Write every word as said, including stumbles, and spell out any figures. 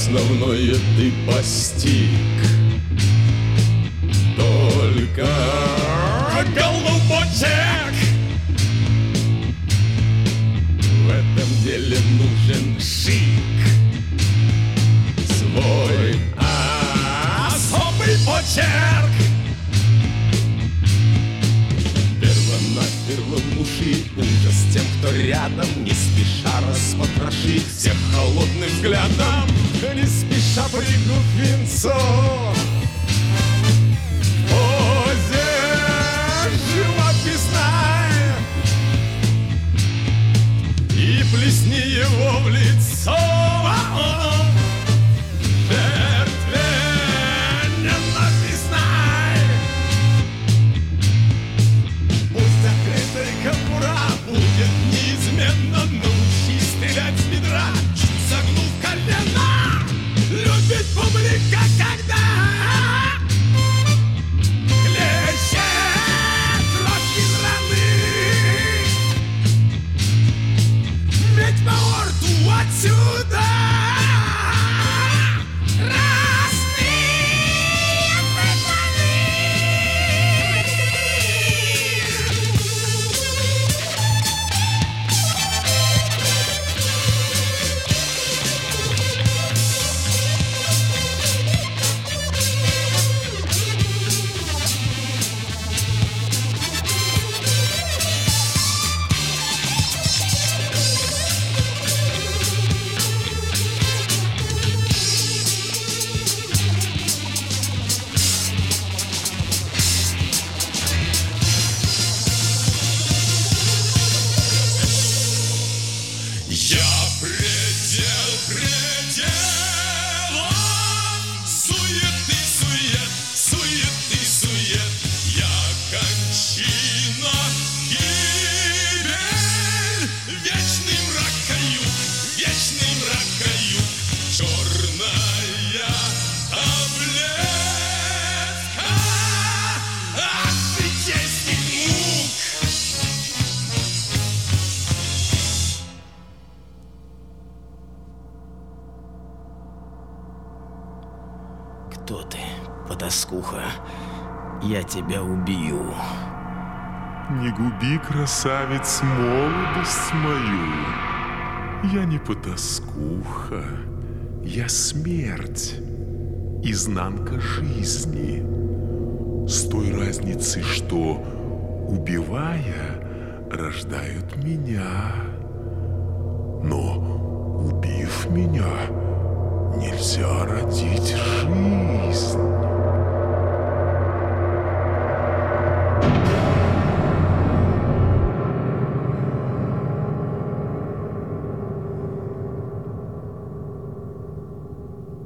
основное ты постиг. Только голубочек, в этом деле нужен шик, свой особый почерк. Перво-наперво внуши ужас тем, кто рядом, не спеша распотрошить всех холодным взглядом, не спеша прыгнув венцо. Позе живописная, и плесни его в лицо. Жертве ненавистной пусть закрытой кобура будет неизменно. Научись стрелять с бедра, чуть согнув колено. Любит публика, когда клещет кровь из раны. Ведь по орту отсюда разные приколы. Я предел предела, суеты, сует, суеты, сует. Я кончина, гибель, вечный мрак каюк, вечный мрак каюк. Черная таблетка от житейских мук. Кто ты, потаскуха? Я тебя убью. Не губи, красавец, молодость мою. Я не потаскуха, я смерть, изнанка жизни. С той разницей, что, убивая, рождают меня. Но, убив меня, нельзя родить жизнь.